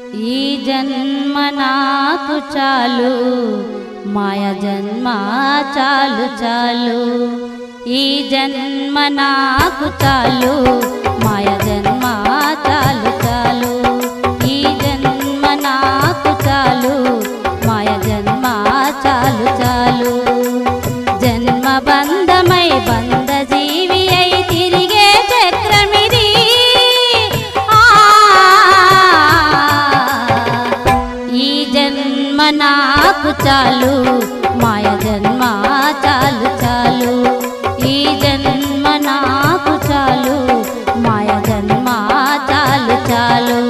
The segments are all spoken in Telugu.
ఈ జన్మ నాకు చాలు మాయ జన్మ చాలు చాలు ఈ జన్మ నాకు చాలు మాయ జన్మ చాలు చాలు ఈ జన్మ నాకు చాలు మాయ జన్మ చాలు చాలు జన్మ బంధమై బంధ జీవి అయి తిరిగే చక్రమిది ఈ జన్మ నాకు చాలు మాయ జన్మ చాలు చాలు ఈ జన్మ నాకు చాలు మాయ జన్మ చాలు చాలు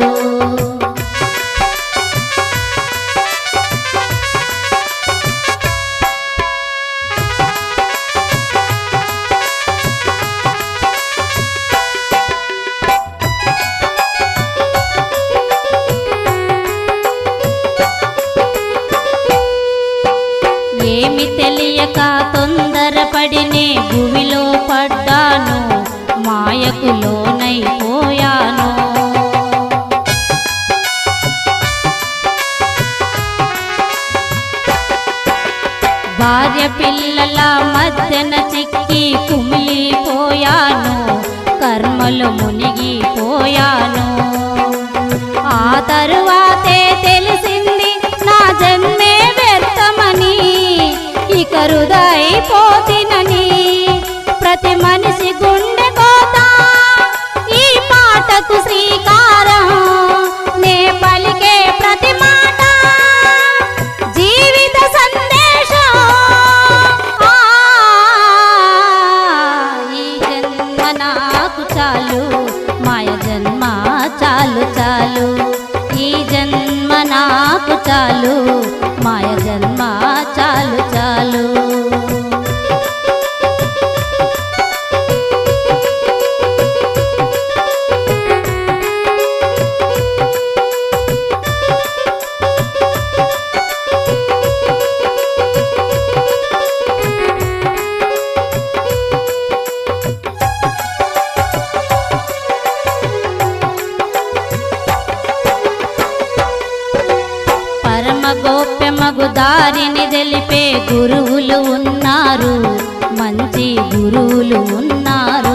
ఏమి తెలియక తొందరపడినే భూమిలో పడ్డాను మాయకు లోనైపోయాను భార్య పిల్లల మధ్యన చిక్కి కుమిలిపోయాను కర్మలు మునిగిపోయాను ఆ తరువాతే తెలిసింది నా జన్మే వ్యర్థమని ఇక హృదయపోతినని ప్రతి మనిషి గుండె కోత ఈ మాటకు శ్రీకారం నే పలికే ప్రతి మాట జీవిత సందేశం ఈ జన్మ నాకు చాలు మాయ జన్మ చాలు చాలు ఈ జన్మ నాకు చాలు మాయ జన్మ చాలు చాలు గోప్యమగు దారిని తెలిపే గురువులు ఉన్నారు మంచి గురువులు ఉన్నారు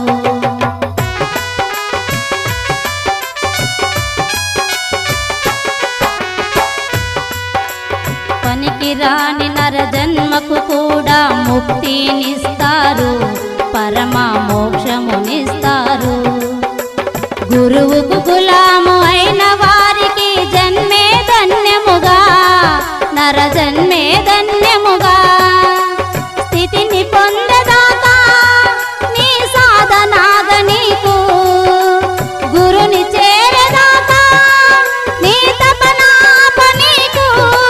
పనికి రాని నర జన్మకు కూడా ముక్తినిస్తారు పరమ మోక్షమునిస్తారు గురువుకు గులాము అయిన వారికి జన్మే ధన్యముగా నర జన్మే ధన్యముగా స్థితిని పొందదాకా నీ సాధనాగ నీకు గురుని చేరదాకా నీ తపనాప నీకు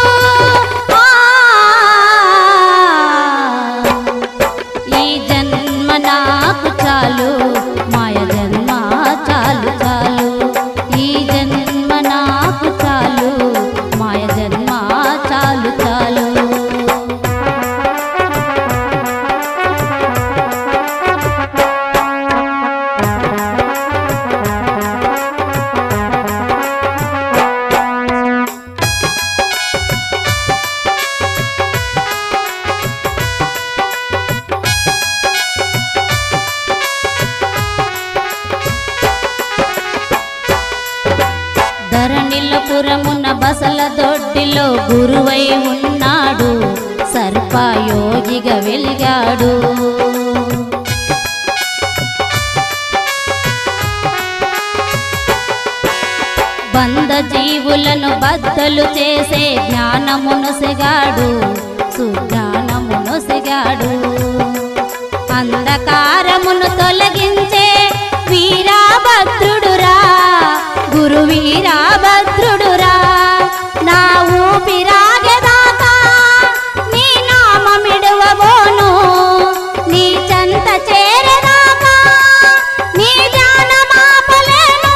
ఈ జన్మ నాకు చాలు మాయ జన్మ చాలు చాలు ఈ జన్మ నాకు చాలు మాయ జన్మ చాలు చాలు ధరణిలపురమున బసల దొడ్డిలో గురువై ఉన్నాడు సర్పయోగిగా వెలిగాడు బంధ జీవులను బద్దలు చేసే జ్ఞానమును సెగాడు సుజ్ఞానమును సెగాడు అంధకారమును తొలగించే వీరభద్రుడురా గురు వీరభద్రుడురా నా ఊపిరాగేదాకా నీ నామమిడవబోను నీ చెంత చేరేదాకా నీ ధ్యానమాపలేను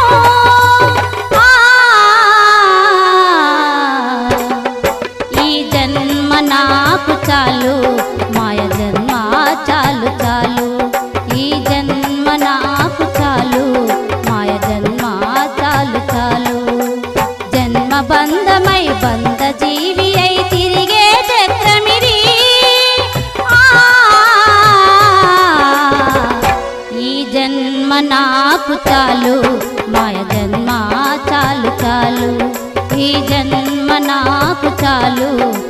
ఈ జన్మ నాకు చాలు మాయ జన్మ చాలు చాలు ఈ జన్మ నాకు చాలు మాయ జన్మ చాలు చాలు మాయ జన్మ చాలు చాలు ఈ జన్మ నాకు చాలు